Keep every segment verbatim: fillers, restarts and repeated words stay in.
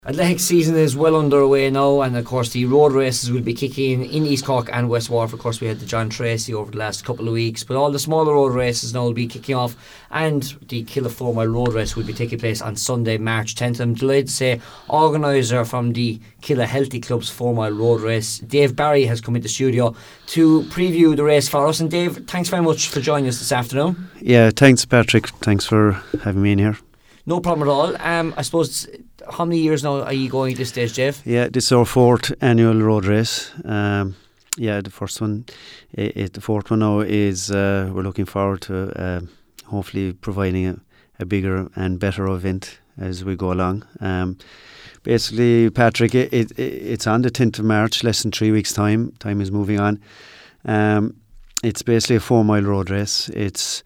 Athletic season is well underway now, and of course the road races will be kicking in East Cork and West Wharf. Of course we had the John Tracy over the last couple of weeks, but all the smaller road races now will be kicking off, and the Killa four mile road race will be taking place on Sunday, March tenth. I'm delighted to say organiser from the Killa Healthy Club's four mile road race, Dave Barry, has come into the studio to preview the race for us. And Dave, thanks very much for joining us this afternoon. Yeah, thanks Patrick, thanks for having me in here. No problem at all. Um, I suppose, how many years now are you going at this stage, Dave? Yeah, this is our fourth annual road race. Um, yeah, the first one, it, it, the fourth one now is, uh, we're looking forward to uh, hopefully providing a, a bigger and better event as we go along. Um, basically, Patrick, it, it, it's on the tenth of March, less than three weeks' time. Time is moving on. Um, it's basically a four mile road race. It's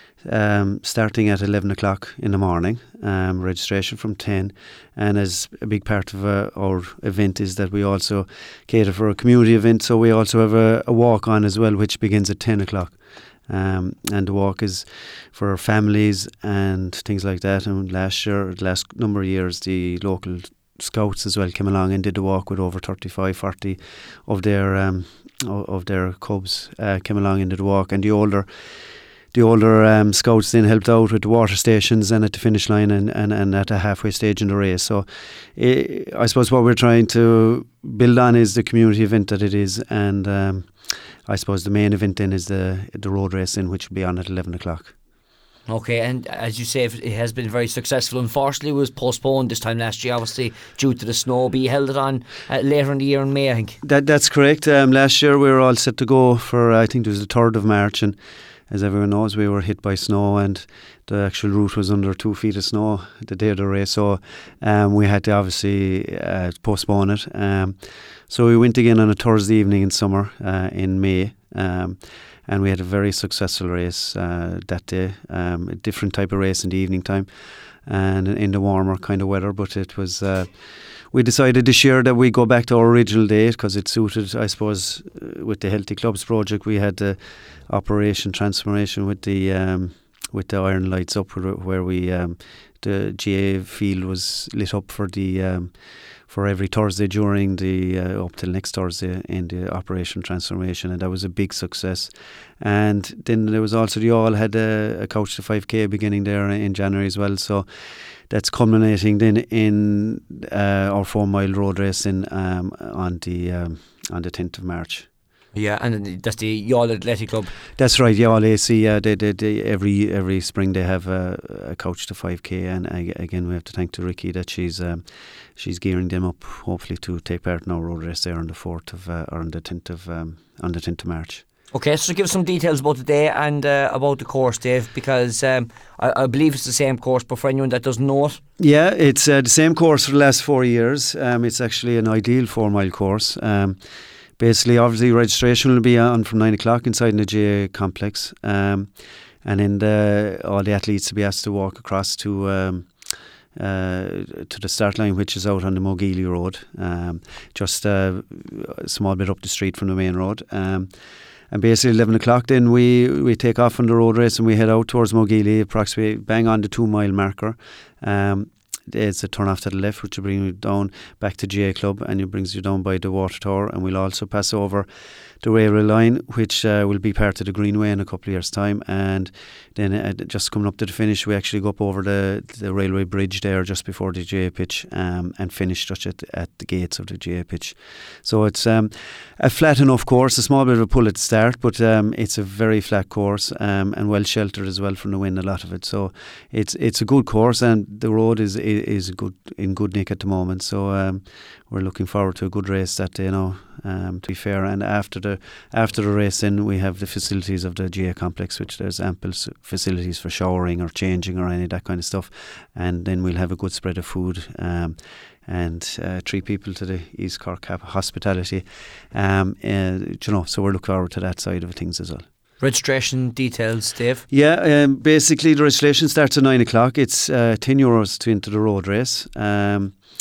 Um, starting at eleven o'clock in the morning, um, registration from ten, and as a big part of uh, our event is that we also cater for a community event, so we also have a, a walk on as well, which begins at ten o'clock, um, and the walk is for families and things like that. And last year, the last number of years, the local scouts as well came along and did the walk with over thirty-five, forty of their um, of their cubs uh, came along and did the walk, and the older The older um, scouts then helped out with the water stations and at the finish line and, and, and at a halfway stage in the race. So I, I suppose what we're trying to build on is the community event that it is, and um, I suppose the main event then is the the road race, in which will be on at eleven o'clock. Okay, and as you say, it has been very successful. Unfortunately, it was postponed this time last year, obviously due to the snow. But you held it on uh, later in the year in May, I think. That That's correct. Um, last year we were all set to go for, I think it was the third of March, and as everyone knows, we were hit by snow, and the actual route was under two feet of snow the day of the race. So um, we had to obviously uh, postpone it. Um, so we went again on a Thursday evening in summer uh, in May, um, and we had a very successful race uh, that day. Um, a different type of race in the evening time, and in the warmer kind of weather. But it was. Uh, We decided this year that we go back to our original date because it suited, I suppose, uh, with the Healthy Clubs project. We had the operation transformation with the um, with the Iron Lights Up, where we um, the G A A field was lit up for the um, for every Thursday during the uh, up till next Thursday in the operation transformation, and that was a big success. And then there was also the All had a, a Couch to five K beginning there in January as well. So that's culminating then in uh, our four mile road race in um, on the um, on the tenth of March. Yeah, and that's the Youghal Athletic Club. That's right, Youghal A C. Yeah, they, they, they, every every spring they have a, a Couch to five K, and again we have to thank to Ricky that she's um, she's gearing them up hopefully to take part in our road race there on the fourth of uh, or on the tenth of um, on the tenth of March. Okay, so give us some details about the day and uh, about the course, Dave, because um, I, I believe it's the same course, but for anyone that doesn't know it. Yeah, it's uh, the same course for the last four years. Um, it's actually an ideal four-mile course. Um, basically, obviously, registration will be on from nine o'clock inside the G A A complex, um, and then the, all the athletes will be asked to walk across to um, uh, to the start line, which is out on the Mogeely Road, um, just uh, a small bit up the street from the main road. Um, And basically eleven o'clock then we, we take off on the road race and we head out towards Mogeely, approximately bang on the two mile marker. Um, it's a turn off to the left, which will bring you down back to G A A Club, and it brings you down by the water tower, and we'll also pass over the railway line, which uh, will be part of the Greenway in a couple of years' time. And then uh, just coming up to the finish, we actually go up over the, the railway bridge there just before the G A A pitch, um, and finish just at, at the gates of the G A A pitch. So it's um, a flat enough course, a small bit of a pull at the start, but um, it's a very flat course, um, and well sheltered as well from the wind, a lot of it. So it's it's a good course, and the road is is good in good nick at the moment. So um, we're looking forward to a good race that day now, um, to be fair. And after the after the race, then we have the facilities of the G A A complex, which there's ample s- facilities for showering or changing or any of that kind of stuff. And then we'll have a good spread of food, um, and uh, treat people to the East Cork hospitality. Um, uh, you know, so we're looking forward to that side of things as well. Registration details, Dave? Yeah, um, basically the registration starts at nine o'clock. It's uh, ten euros to enter the road race. Um,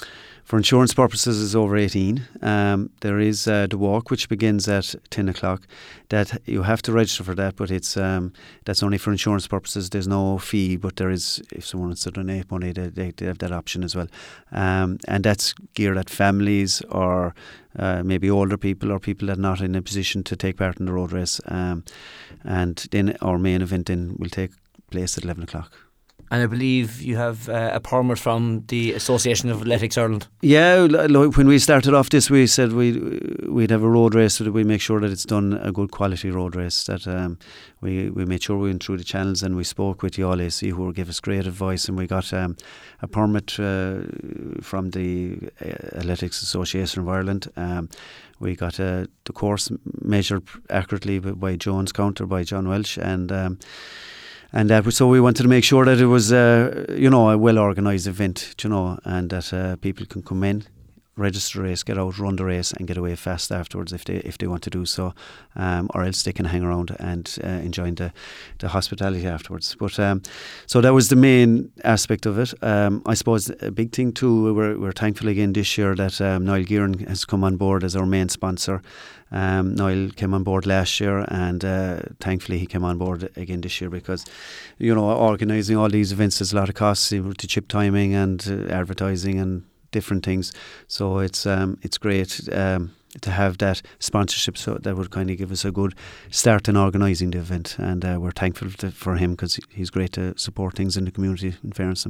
for insurance purposes is over eighteen. Um, there is uh, the walk, which begins at ten o'clock. That you have to register for that, but it's um, that's only for insurance purposes. There's no fee, but there is, if someone wants to donate money, they, they, they have that option as well. Um, and that's geared at families or uh, maybe older people or people that are not in a position to take part in the road race. Um, and then our main event then will take place at eleven o'clock. And I believe you have uh, a permit from the Association of Athletics Ireland. Yeah, like when we started off this, we said we'd, we'd have a road race so that we make sure that it's done a good quality road race. That um, we, we made sure we went through the channels and we spoke with the All A C who gave us great advice, and we got um, a permit uh, from the Athletics Association of Ireland. Um, we got uh, the course measured accurately by Jones Counter, by John Welsh, and um, And uh, so we wanted to make sure that it was, uh, you know, a well-organised event, you know, and that uh, people can come in, register the race, get out, run the race, and get away fast afterwards if they if they want to do so, um, or else they can hang around and uh, enjoy the, the hospitality afterwards. But um, so that was the main aspect of it. Um, I suppose a big thing too, we're we're thankful again this year that um, Niall Gearan has come on board as our main sponsor. Um, Niall came on board last year, and uh, thankfully he came on board again this year, because, you know, organising all these events, there's a lot of costs to chip timing and uh, advertising and different things. So it's um, it's great um, to have that sponsorship, so that would kind of give us a good start in organising the event, and uh, we're thankful to, for him, because he's great to support things in the community, in fairness.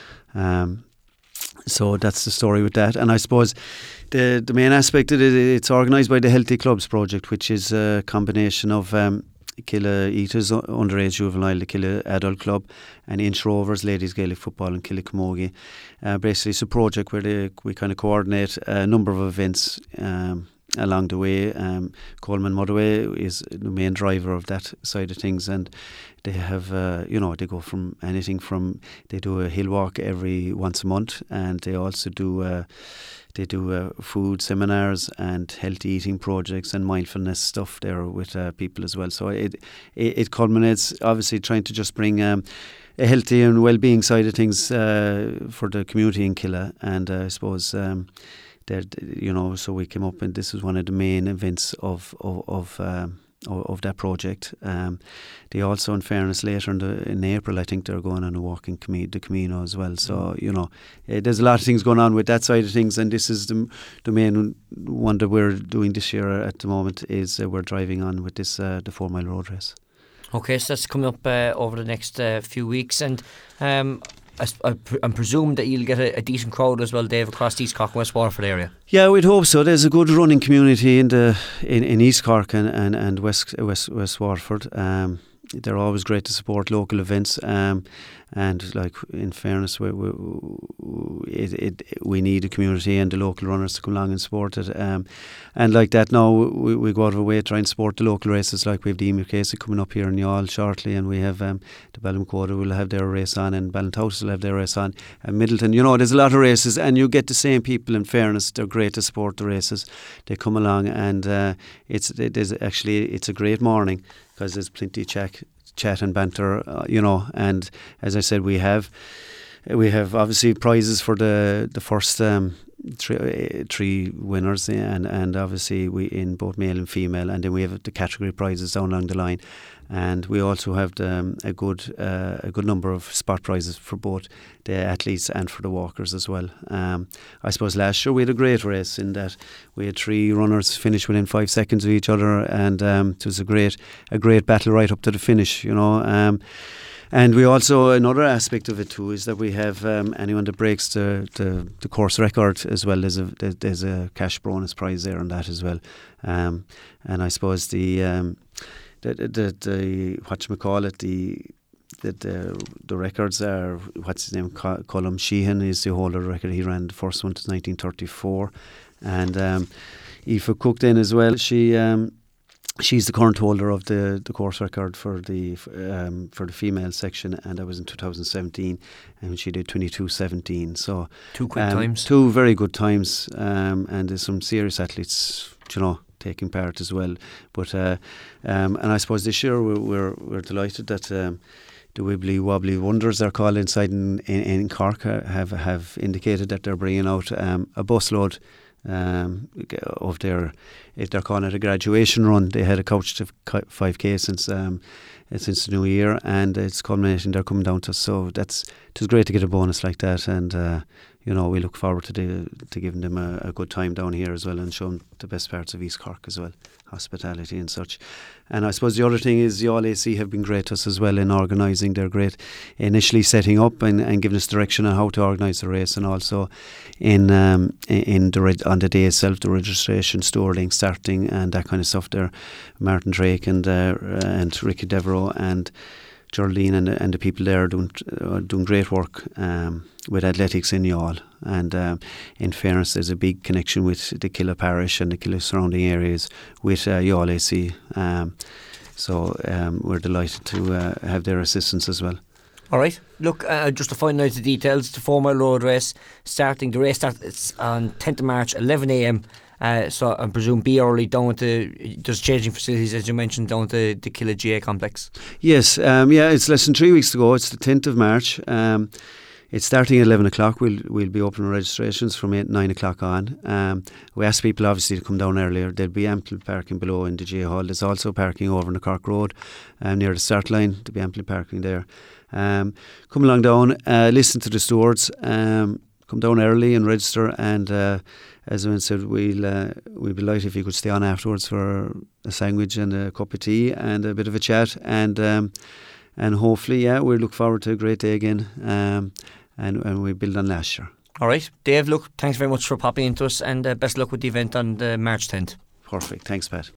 Um, So that's the story with that. And I suppose the the main aspect of it, it's organised by the Healthy Clubs project, which is a combination of um, Killa Eaters Underage Juvenile, the Killa Adult Club, and Inch Rovers Ladies Gaelic Football in Killicamogie. Uh, basically it's a project where they, we kind of coordinate a number of events um, along the way. Um, Coleman Motherway is the main driver of that side of things, and they have, uh, you know, they go from anything from, they do a hill walk every once a month, and they also do uh, they do uh, food seminars and healthy eating projects and mindfulness stuff there with uh, people as well. So it, it it culminates obviously trying to just bring um, a healthy and well-being side of things uh, for the community in Killa, and uh, I suppose um, that, you know, so we came up and this was one of the main events of of of, um, of, of that project. Um, they also, in fairness, later in, the, in April, I think they're going on a walk in Cami- the Camino as well. So mm. you know, uh, there's a lot of things going on with that side of things, and this is the the main one that we're doing this year at the moment. Is uh, we're driving on with this uh, the four mile road race. Okay, so that's coming up uh, over the next uh, few weeks, and um, I, I, I'm presuming that you'll get a, a decent crowd as well, Dave, across the East Cork and West Waterford area. Yeah, we'd hope so. There's a good running community in the in, in East Cork and, and, and West West West Waterford. Um, they're always great to support local events, um, and like in fairness, we we, it, it, we need the community and the local runners to come along and support it. Um, and like that now, we, we go out of our way to try and support the local races. Like we have the Emir Casey coming up here in Youghal shortly, and we have um, the Ballincoda will have their race on, and Ballintouse will have their race on, and Middleton. You know, there's a lot of races, and you get the same people. In fairness, they're great to support the races. They come along, and uh, it's it is actually it's a great morning, because there's plenty of chat, chat and banter, uh, you know. And as I said, we have we have obviously prizes for the the first um, three, uh, three winners, and and obviously we in both male and female, and then we have the category prizes down along the line, and we also have the, um, a good uh, a good number of spot prizes for both the athletes and for the walkers as well. Um, I suppose last year we had a great race in that we had three runners finish within five seconds of each other, and um, it was a great a great battle right up to the finish, you know. Um, And we also, another aspect of it too, is that we have um, anyone that breaks the, the, the course record as well. There's a there's a cash bonus prize there on that as well. Um, and I suppose the um, the, the, the what you call it the the, the the records are, what's his name, Colm Sheehan is the holder of the record. He ran the first one to nineteen thirty-four, and um, Aoife Cook then as well. She. Um, She's the current holder of the, the course record for the um, for the female section, and that was in two thousand seventeen, and she did twenty-two seventeen. So two quick um, times, two very good times, um, and there's some serious athletes, you know, taking part as well. But uh, um, and I suppose this year we're we're, we're delighted that um, the Wibbly Wobbly Wonders, they're called, inside in, in, in Cork, uh, have have indicated that they're bringing out um, a busload um, of their, if they're calling it a graduation run. They had a Couch to five K since um, since the new year, and it's culminating. They're coming down to us, so that's it was great to get a bonus like that, and uh, you know, we look forward to the, to giving them a, a good time down here as well, and show them the best parts of East Cork as well, hospitality and such. And I suppose the other thing is the All A C have been great to us as well in organising. They're great initially setting up and, and giving us direction on how to organise the race, and also in um, in the reg- on the day itself, the registration, stewarding, starting, and that kind of stuff. There, Martin Drake and uh, and Ricky Devereaux and Geraldine and the, and the people there are doing uh, doing great work um, with athletics in Youghal. And um, in fairness, there's a big connection with the Killa parish and the Killa surrounding areas with uh, Youghal A C. Um, so um, we're delighted to uh, have their assistance as well. All right. Look, uh, just to find out the details, the four mile road race starting. The race starts on tenth of March, eleven a m. Uh, so I presume be early down at the, there's changing facilities, as you mentioned, down at the, the Killa G A complex. Yes, um, yeah, it's less than three weeks to go. It's the tenth of March. Um, it's starting at eleven o'clock. We'll we'll be opening registrations from eight, nine o'clock on. Um, we ask people obviously to come down earlier. There'll be ample parking below in the G A Hall. There's also parking over in the Cork Road um, near the start line. There'll be ample parking there. Um, come along down, uh, listen to the stewards. Um, come down early and register, and uh, as I said, we'll uh, we'll be delighted if you could stay on afterwards for a sandwich and a cup of tea and a bit of a chat, and um, and hopefully, yeah, we look forward to a great day again, um, and and we build on last year. All right, Dave. Look, thanks very much for popping into us, and uh, best luck with the event on the March tenth. Perfect. Thanks, Pat.